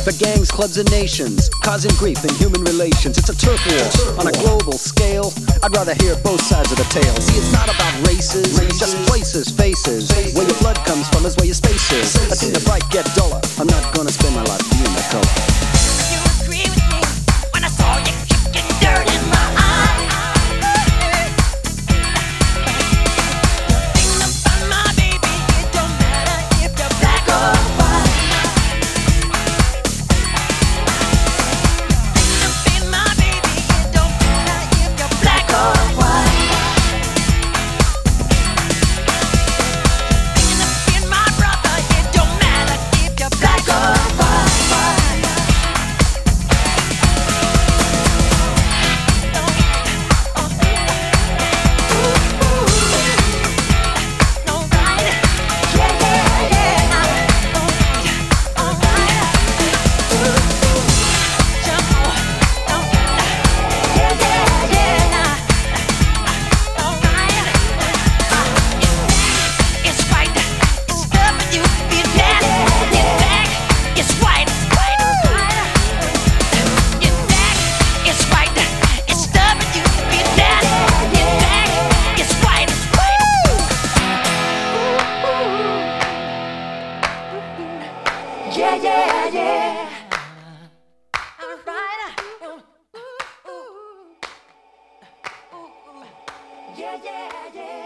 The gangs, clubs, and nations, causing grief in human relations. It's a turf war on a global scale. I'd rather hear both sides of the tale. See, it's not about races, just places, faces. Where your blood comes from is where your space is. I've seen the bright get duller. I'm not gonna spend my life being the color. You agree with me when I saw you kicking dirt in my eye. Think about my baby, it don't matter if you're black or white. Think about my baby, it don't matter if you're black or white. Think about my brother, it don't matter if you're black or white. Yeah, yeah, yeah. All right. Yeah, yeah, yeah.